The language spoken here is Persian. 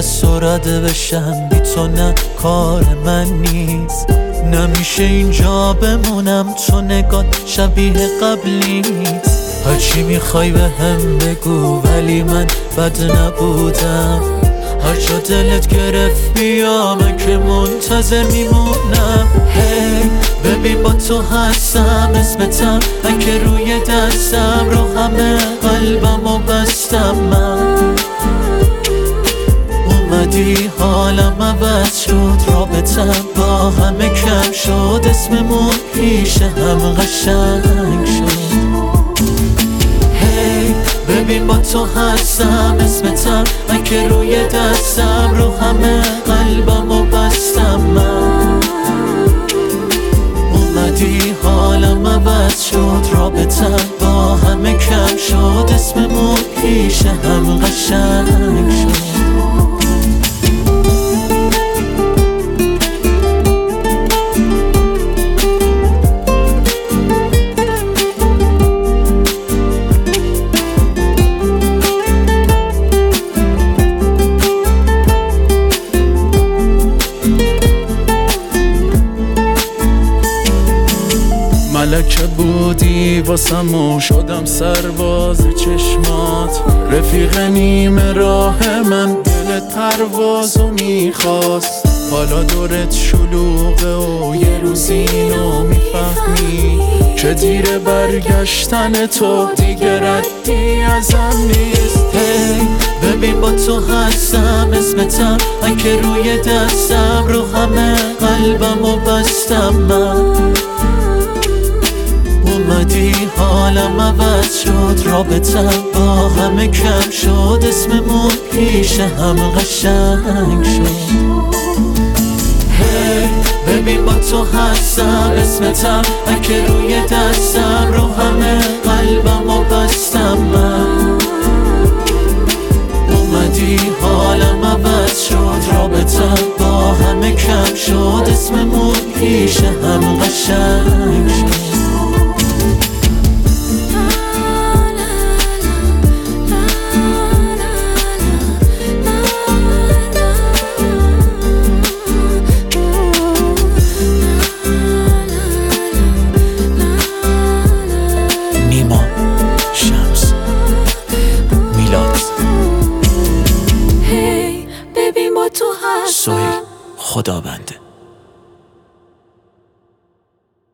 از تو رده بشم، بی تو نه کار من نیست. نمیشه اینجا بمونم، تو نگات شبیه قبلی نیست. هرچی میخوای به هم بگو ولی من بد نبودم. هر جا دلت گرفت بیا، من که منتظر میمونم. هی ببین با تو هستم، اسمتم من که روی دستم، رو همه قلبم و بستم. من اومدی حالم عوض شد، رابطم با همه کم شد، اسممون پیش هم قشنگ شد. ببین با تو هستم، اسمتم من که روی دستم، رو همه قلبم و بستم. من اومدی حالم عوض شد، رابطم با همه کم شد، اسممون پیش هم قشنگ شد. ملکه بودی واسم و شدم سرباز چشمات، رفیق نیمه راه من، دلت پروازو میخواست. حالا دورت شلوغه و یه روز اینو میفهمی که دیر برگشتن تو دیگه ردی ازم نیست. ببین با تو هستم، اسمتم من که روی دستم، رو همه قلبم و بستم. من اومدی حالم عوض شد، رابطم با همه کم شد، اسممون پیش هم قشنگ شد. ببین با تو هستم، اسمتم من که روی دستم، رو همه قلبم و بستم. من اومدی حالم عوض شد، رابطم با همه کم شد، اسممون پیش هم قشنگ شد. سهیل خدابنده.